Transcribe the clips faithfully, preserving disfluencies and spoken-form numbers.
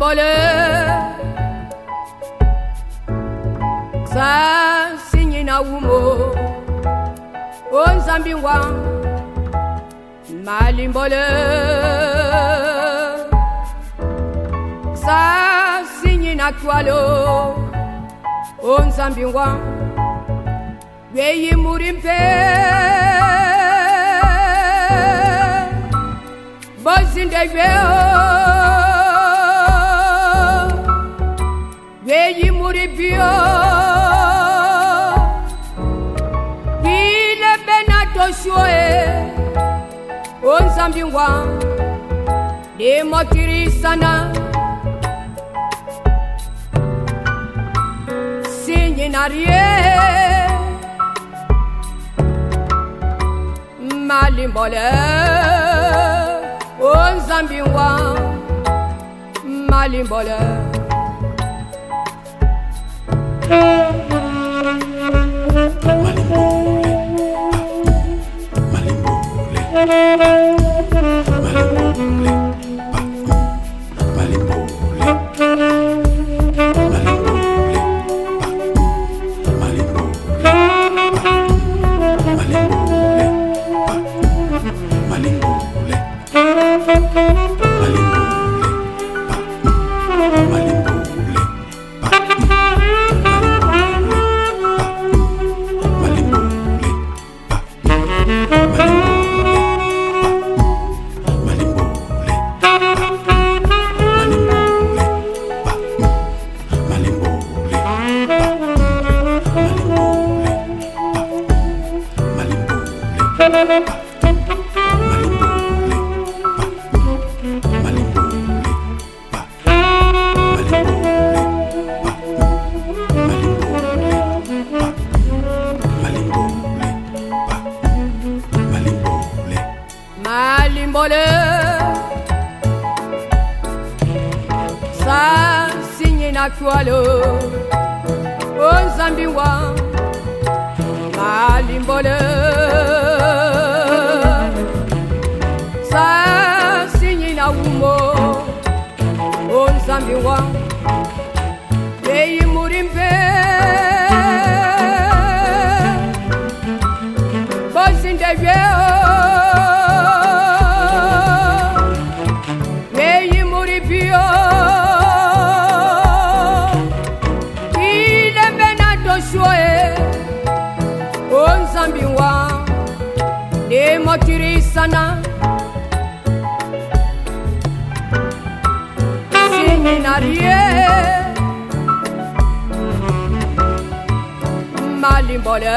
Malimbole Sa sinyina umo Onzambi wa Malimbole Sa sinyina twalo Onzambi wa Weyi murimpe Bozinde weo Weyi muribio Ile benato shue Onzambi wa Demokiri sana Sinyinarie Malimbole Onzambi wa Malimbole Malimbole Sa sinyina twalo Onzambi wa Malimbole Sa sinyina umo Onzambi wa Weyi murimpe Bozinde weo Weyi muribio Ile benato shue Onzambi wa Demokiri sana Sinyinarie Malimbole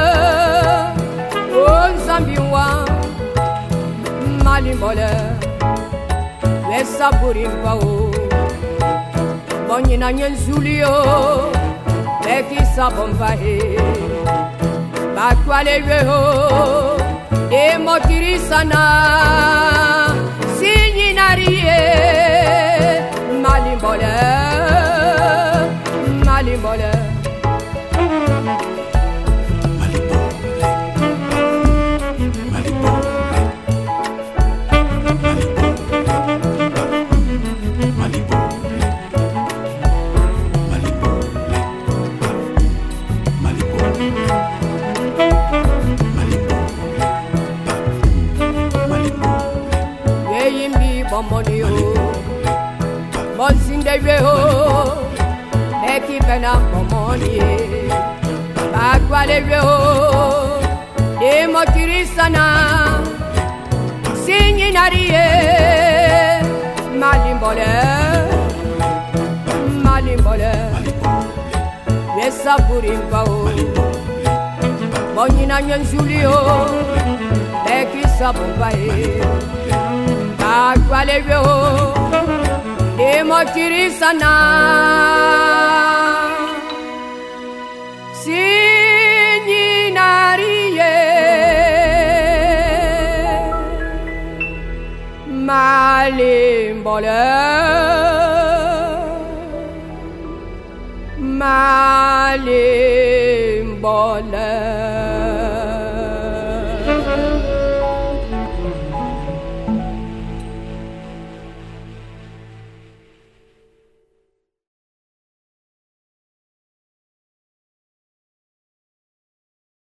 Onzambi wa Malimbole Wesa burimpa o Bonyina nyenzulio Beki sabomba he Bakwale weho Demokiri sana Sinyinarie Malimbole Malimbole Money Monsingde weho Beki bena money Bakwale weho Demokiri sana Sinyinarie Malimbole Malimbole Wesa burimpa o Bonyina nyenzulio Beki sabomba e Bakwale weho Demokiri sana Sinyinarie Malimbole Malimbole